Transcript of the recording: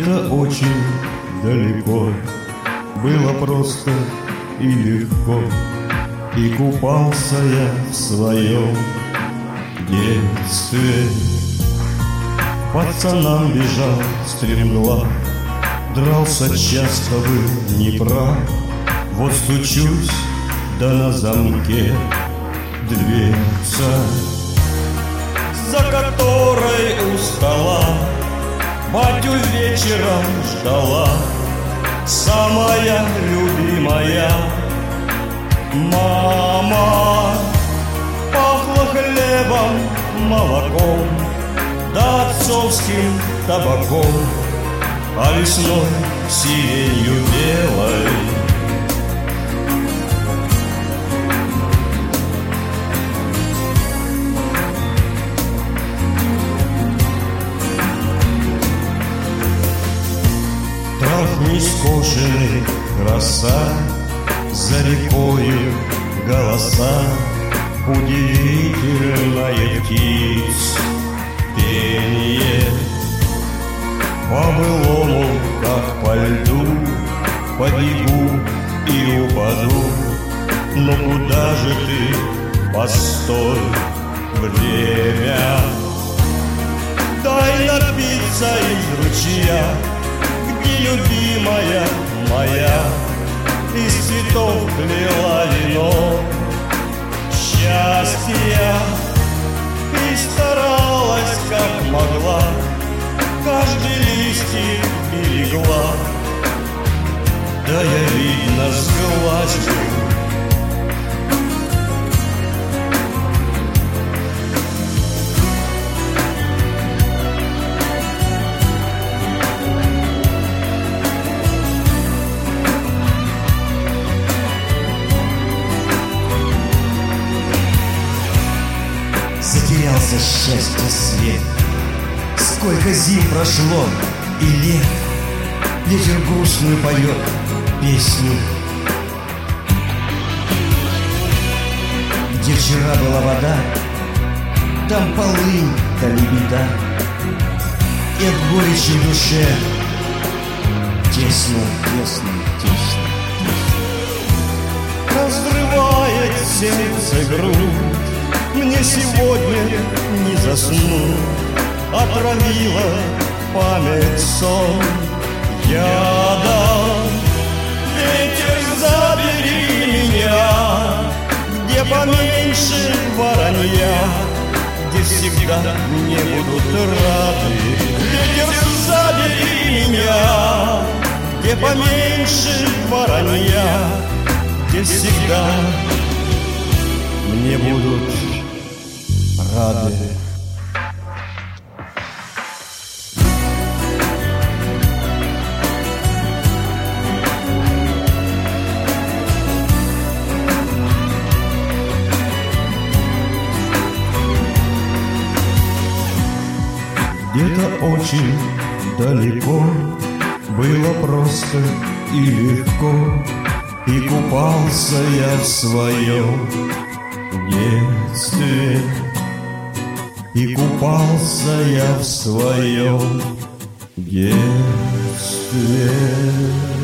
Где-то очень далеко было просто и легко, и купался я в своем детстве. Пацанам бежал стремглав, дрался часто, был неправ. Вот стучусь, да на замке дверца, за которой у стола батю вечером ждала самая любимая мама. Пахло хлебом, молоком, да отцовским табаком, а весной сиренью белой. Трав нескошенный, роса, за рекою голоса, удивительное птиц пение. По-былому, как по льду, побегу и упаду. Но куда же ты, постой, время? Дай напиться из ручья, где любимая моя из цветов плела вино счастья и старалась, как могла, каждый листик берегла. Да я, видно, сглазил. Затерялся счастье свет, сколько зим прошло и лет. Ветер грустную поет песню. Где вчера была вода, там полынь да лебеда, и от горечи в душе тесно, тесно, тесно, тесно. Разрывает сердце грудь, мне сегодня не заснуть. Отравила память сон ядом. Ветер, забери меня, где поменьше воронья, где всегда мне будут рады. Ветер, забери меня, где поменьше воронья, где всегда мне будут рады. Где-то очень далеко было просто и легко, и купался я в своем детстве, и купался я в своем детстве.